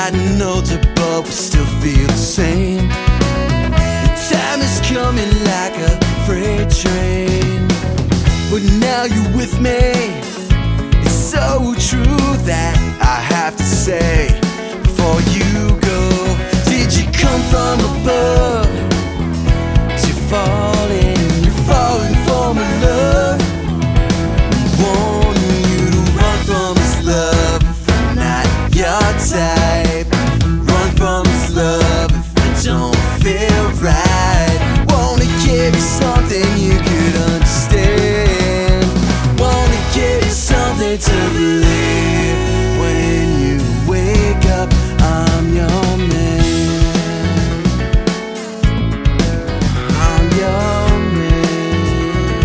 gotten older, but we still feel the same. The time is coming like a freight train, but now you're with me. It's so true that I have to say, before you go, did you come from above? You're falling for my love. I'm warning you to run from this love if I'm not your type. Run from this love if I don't feel right. Wanna give you something you could understand. Wanna give you something to believe. When you wake up, I'm your man. I'm your man.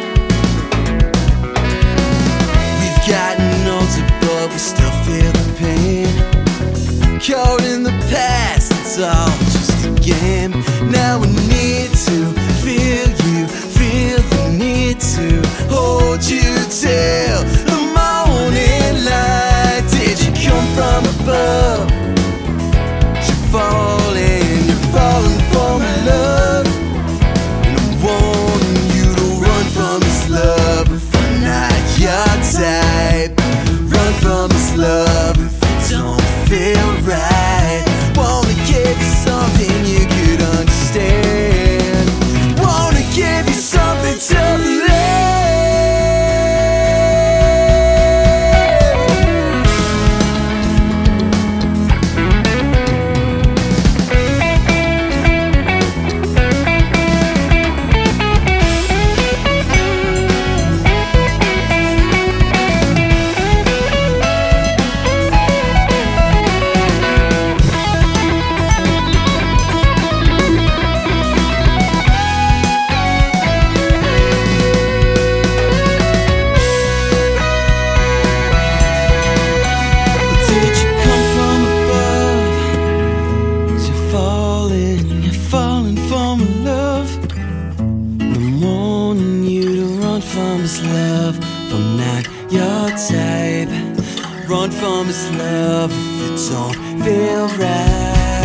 We've gotten older, but we still feel the pain. Caught in the past, it's all just a game. Now we need to feel you, feel the need to hold you till the morning light. Did you come from above? You're falling for my love. And I'm warning you to run from this love if I'm not your type. Run from this love if it don't feel right. Wanna give you something you could understand. Wanna give you something to believe. From his love, if I'm not your type. Run from his love if it don't feel right.